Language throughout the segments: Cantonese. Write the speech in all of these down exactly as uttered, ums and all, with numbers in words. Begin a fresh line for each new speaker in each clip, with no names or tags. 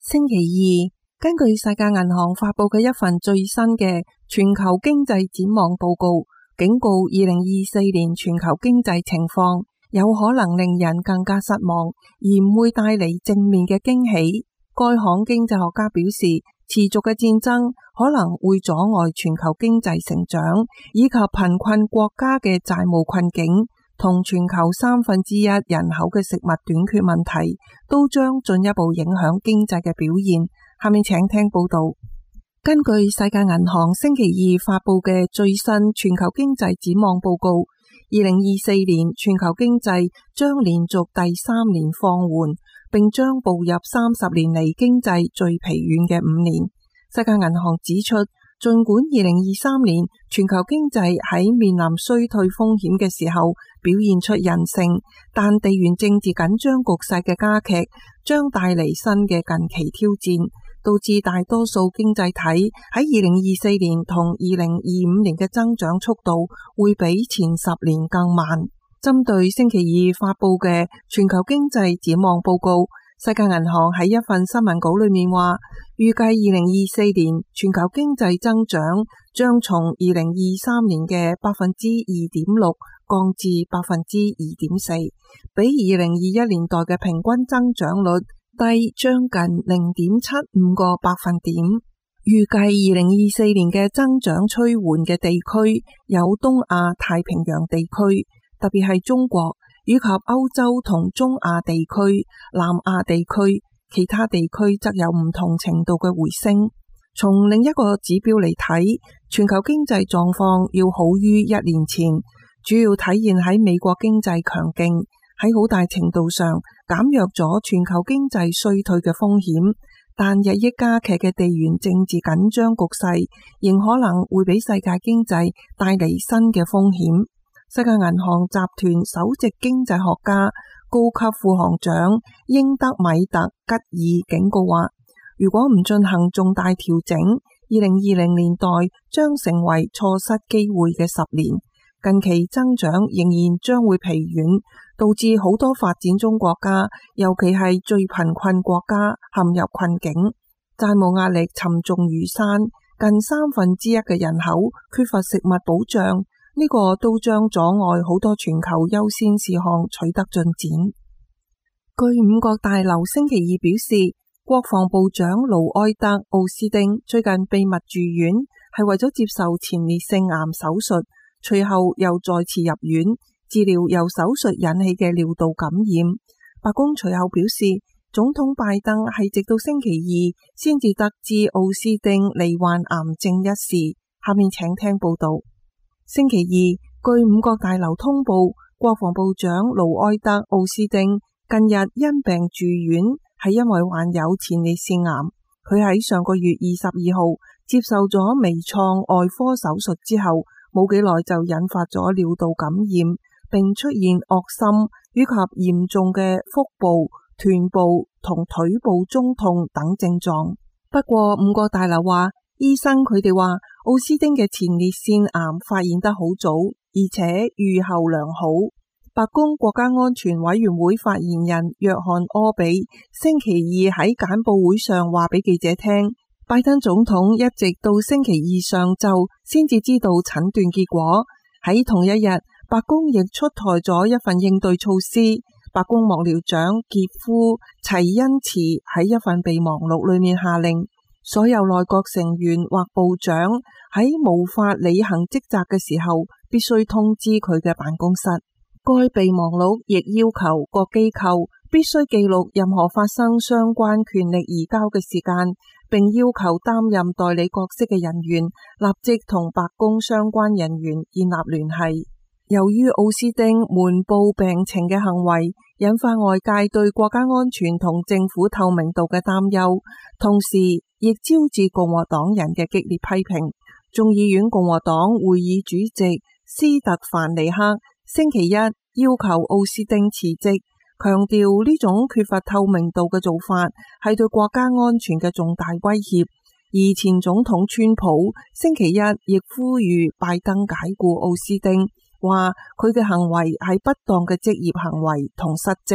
星期二，根據世界銀行發佈嘅一份最新嘅全球經濟展望報告，警告二零二四年全球經濟情況有可能令人更加失望，而唔會帶嚟正面嘅驚喜。該行經濟學家表示，持續嘅戰爭可能會阻礙全球經濟成長，以及貧困國家嘅債務困境同全球三分之一人口嘅食物短缺問題，都將進一步影響經濟嘅表現。下面請聽報道。根據世界銀行星期二發佈嘅最新全球經濟展望報告，二零二四年全球經濟將連續第三年放緩，並將步入三十年嚟經濟最疲軟嘅五年。世界銀行指出，儘管二零二三年全球經濟喺面臨衰退風險嘅時候表現出韌性，但地緣政治緊張局勢嘅加劇將帶嚟新嘅近期挑戰，導致大多數經濟體喺二零二四年同二零二五年嘅增長速度會比前十年更慢。針對星期二發佈嘅全球經濟展望報告，世界銀行喺一份新聞稿裏面話，預計二零二四年全球經濟增長將從二零二三年嘅百分之二點六降至百分之二點四，比二零二一年代嘅平均增長率低將近零點七五個百分點。預計二零二四年嘅增長趨緩嘅地區有東亞太平洋地區，特別係中國，以及歐洲同中亞地區、南亞地區，其他地區則有唔同程度嘅回升。從另一個指標嚟睇，全球經濟狀況要好於一年前，主要體現喺美國經濟強勁，喺好大程度上減弱咗全球經濟衰退嘅風險。但日益加劇嘅地緣政治緊張局勢，仍可能會俾世界經濟帶嚟新嘅風險。世界銀行集團首席經濟學家、高級副行長英德米特吉爾警告話，如果唔進行重大調整，二零二零年代將成為錯失機會嘅十年。近期增長仍然將會疲軟，導致好多發展中國家，尤其係最貧困國家陷入困境，債務壓力沉重如山，近三分之一嘅人口缺乏食物保障。呢個都將阻礙好多全球優先事項取得進展。據五角大樓星期二表示，國防部長盧埃德奧斯丁最近秘密住院，係為咗接受前列腺癌手術，隨後又再次入院治療由手術引起嘅尿道感染。白宮隨後表示，總統拜登係直到星期二先至得知奧斯丁罹患癌症一事。下面請聽報道。星期二，據五角大樓通報，國防部長盧埃德奧斯丁近日因病住院，係因為患有前列腺癌。佢喺上個月二十二號接受咗微創外科手術之後，冇幾耐就引發咗尿道感染，並出現噁心以及嚴重嘅腹部、臀部同腿部中痛等症狀。不過五角大樓話，醫生佢哋話奧斯丁嘅前列腺癌發現得好早，而且預後良好。白宮國家安全委員會發言人約翰柯比星期二喺簡報會上話俾記者聽，拜登總統一直到星期二上晝先至知道診斷結果。喺同一日，白宮亦出台咗一份應對措施。白宮幕僚長傑夫齊恩茨喺一份備忘錄裏面下令，所有內閣成員或部長喺無法履行職責嘅時候，必須通知佢嘅辦公室。該備忘錄亦要求各機構必須記錄任何發生相關權力移交嘅時間，並要求擔任代理角色嘅人員立即同白宮相關人員建立聯繫。由於奧斯丁瞞報病情嘅行為，引發外界對國家安全同政府透明度嘅擔憂，同時亦招致共和黨人嘅激烈批評。眾議院共和黨會議主席斯特凡尼克星期一要求奧斯丁辭職，強調呢種缺乏透明度嘅做法係對國家安全嘅重大威脅。而前總統川普星期一亦呼籲拜登解雇奧斯丁，話佢嘅行為係不當嘅職業行為同失職。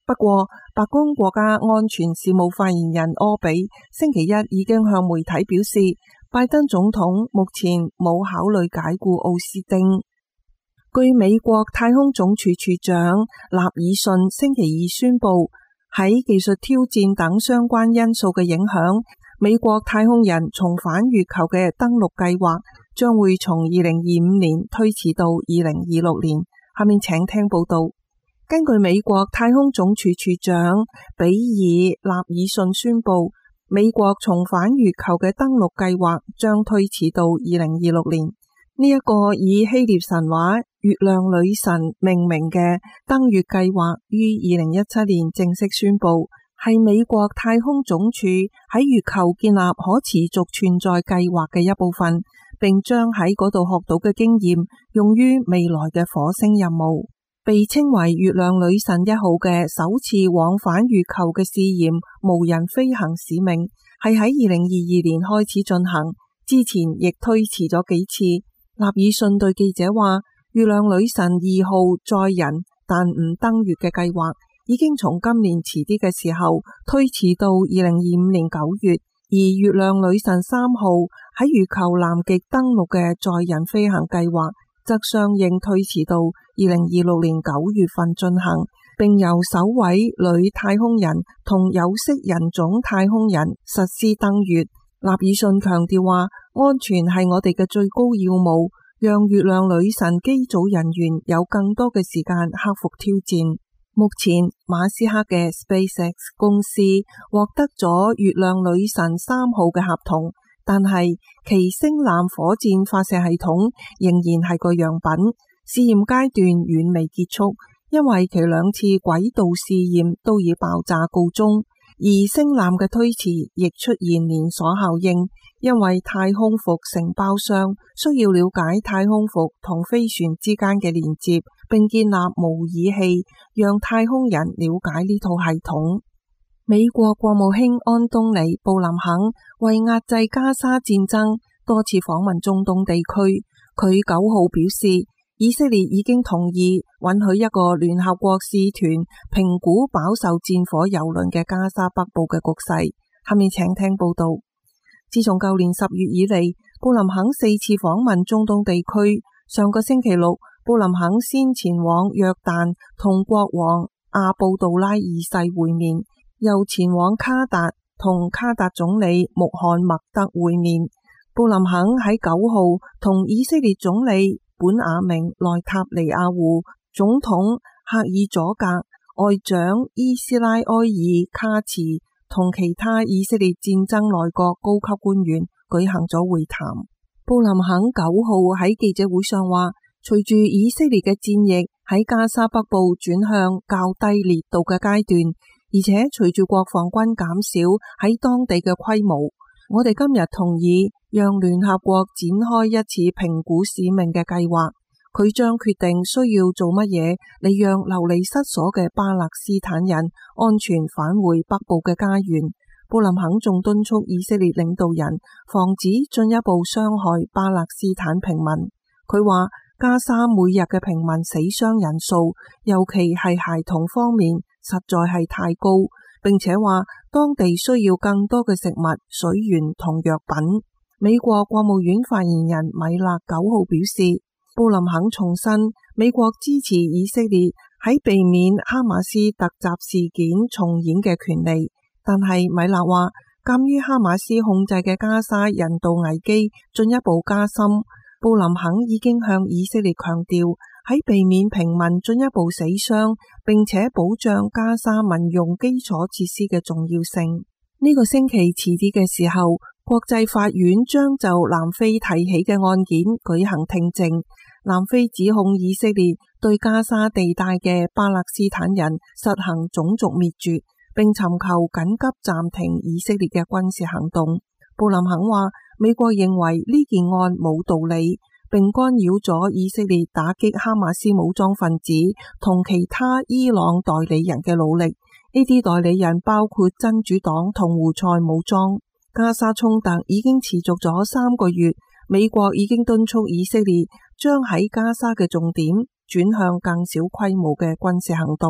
不過，白宮國家安全事務發言人柯比星期一已經向媒體表示，拜登總統目前冇考慮解雇奧斯汀。據美國太空總署署長納爾遜星期二宣布，喺技術挑戰等相關因素嘅影響，美國太空人重返月球嘅登陸計劃將會從二零二五年推遲到二零二六年。下面請聽報道。根據美國太空總署署長比爾納爾遜宣布，美國重返月球嘅登陸計劃將推遲到二零二六年。呢、這、一個以希臘神話月亮女神命名嘅登月計劃於二零一七年正式宣布，係美國太空總署喺月球建立可持續存在計劃嘅一部分，並將喺嗰度學到嘅經驗用於未來嘅火星任務。被稱為月亮女神一號嘅首次往返月球嘅試驗無人飛行使命，係喺二零二二年開始進行，之前亦推遲咗幾次。納爾遜對記者話，月亮女神二號載人但唔登月嘅計劃已經從今年遲啲嘅時候推遲到二零二五年九月，而月亮女神三號喺月球南極登陸嘅載人飛行計劃則相應推遲到二零二六年九月份進行，並由首位女太空人同有色人種太空人實施登月。納爾遜強調話，安全係我哋嘅最高要務，讓月亮女神機組人員有更多嘅時間克服挑戰。目前馬斯克嘅 SpaceX 公司獲得咗月亮女神三號嘅合同，但係其星艦火箭發射系統仍然係個樣品，試驗階段遠未結束，因為其兩次軌道試驗都以爆炸告終。而星艦嘅推遲亦出現連鎖效應，因為太空服承包商需要了解太空服同飛船之間嘅連接，並建立模擬器，讓太空人了解呢套系統。美國國務卿安東尼布林肯為壓制加沙戰爭多次訪問中東地區，佢九號表示，以色列已經同意允許一個聯合國使團評估飽受戰火蹂躪嘅加沙北部嘅局勢。下面請聽報道。自從舊年十月以嚟，布林肯四次訪問中東地區。上個星期六，布林肯先前往約旦同國王阿布杜拉二世會面，又前往卡達同卡達總理穆罕默德會面。布林肯喺九號同以色列總理本雅明內塔尼亞胡、總統赫爾佐格、外長伊斯拉埃爾卡茨同其他以色列戰爭內閣高級官員舉行咗會談。布林肯九號喺記者會上話，隨住以色列嘅戰役喺加沙北部轉向較低烈度嘅階段，而且隨住國防軍減少喺當地嘅規模，我哋今日同意讓聯合國展開一次評估使命嘅計劃，佢將決定需要做乜嘢嚟讓流離失所嘅巴勒斯坦人安全返回北部嘅家園。布林肯仲敦促以色列領導人防止進一步傷害巴勒斯坦平民。佢話加沙每日嘅平民死傷人數，尤其係孩童方面，實在係太高，並且話當地需要更多嘅食物、水源同藥品。美國國務院發言人米勒九號表示，布林肯重申美國支持以色列喺避免哈馬斯突襲事件重演嘅權利，但係米勒話，鑒於哈馬斯控制嘅加沙人道危機進一步加深，布林肯已經向以色列強調喺避免平民進一步死傷，並且保障加沙民用基礎設施嘅重要性。呢、這個星期遲啲嘅時候，國際法院將就南非提起嘅案件舉行聽證。南非指控以色列對加沙地帶嘅巴勒斯坦人實行種族滅絕，並尋求緊急暫停以色列嘅軍事行動。布林肯話，美國認為呢件案冇道理，並干擾咗以色列打擊哈馬斯武裝分子同其他伊朗代理人嘅努力。呢啲代理人包括真主黨同胡塞武裝。加沙衝突已經持續咗三個月，美國已經敦促以色列將喺加沙嘅重點轉向更小規模嘅軍事行動。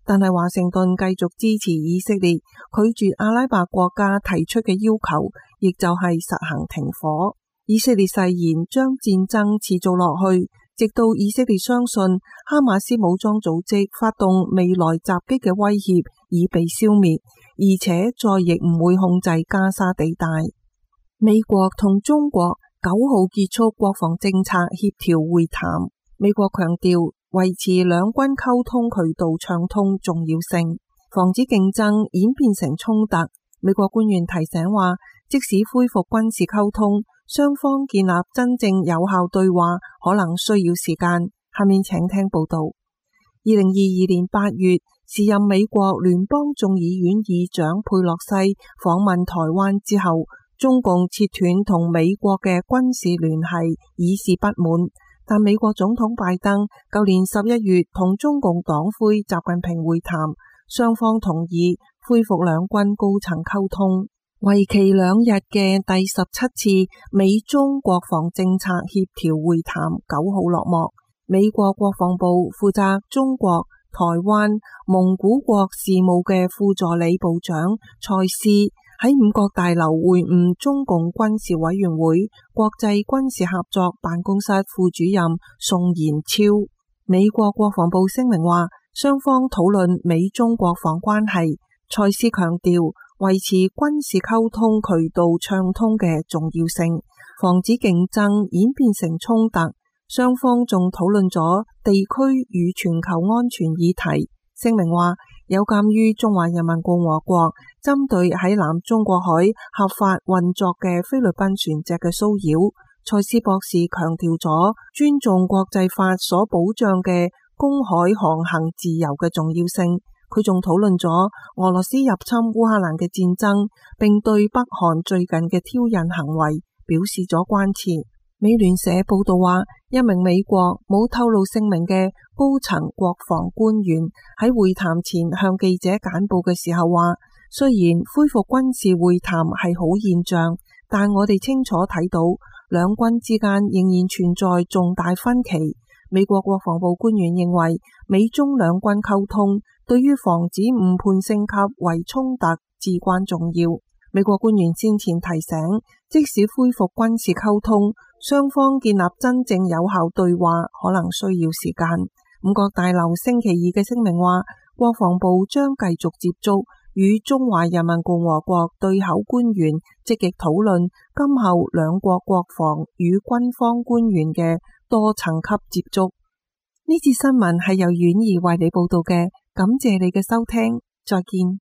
但係華盛頓繼續支持以色列，拒絕阿拉伯國家提出嘅要求，亦就係實行停火。以色列誓言將戰爭持續落去，直到以色列相信哈馬斯武裝組織發動未來襲擊嘅威脅已被消滅，而且再亦唔會控制加沙地帶。美國同中國九號結束國防政策協調會談，美國強調維持兩軍溝通渠道暢通重要性，防止競爭演變成衝突。美國官員提醒話，即使恢復軍事溝通，雙方建立真正有效對話可能需要時間。下面請聽報道。二零二二年八月，時任美國聯邦眾議院議長佩洛西訪問台灣之後，中共切斷同美國嘅軍事聯繫，以示不滿。但美國總統拜登舊年十一月同中共黨魁習近平會談，雙方同意恢復兩軍高層溝通。為期兩日嘅第十七次美中國防政策協調會談九號落幕。美國國防部負責中國、台灣、蒙古國事務嘅副助理部長蔡斯喺五角大樓會晤中共軍事委員會國際軍事合作辦公室副主任宋延超。美國國防部聲明話，雙方討論美中國防關係。蔡斯強調維持軍事溝通渠道暢通嘅重要性，防止競爭演變成衝突。雙方仲討論咗地區與全球安全議題。聲明話，有鑒於中華人民共和國針對喺南中國海合法運作嘅菲律賓船隻嘅騷擾，蔡斯博士強調咗尊重國際法所保障嘅公海航行自由嘅重要性。佢仲討論咗俄羅斯入侵烏克蘭嘅戰爭，並對北韓最近嘅挑釁行為表示咗關切。美聯社報道話，一名美國冇透露姓名嘅高層國防官員喺會談前向記者簡報嘅時候話，雖然恢復軍事會談係好現象，但我哋清楚睇到兩軍之間仍然存在重大分歧。美國國防部官員認為，美中兩軍溝通對於防止誤判升級為衝突至關重要。美國官員先前提醒，即使恢復軍事溝通，雙方建立真正有效對話可能需要時間。五角大樓星期二嘅聲明話，國防部將繼續接觸與中華人民共和國對口官員，積極討論今後兩國國防與軍方官員嘅多層級接觸。呢次新聞係由婉兒為你報道嘅，感謝你嘅收聽，再見。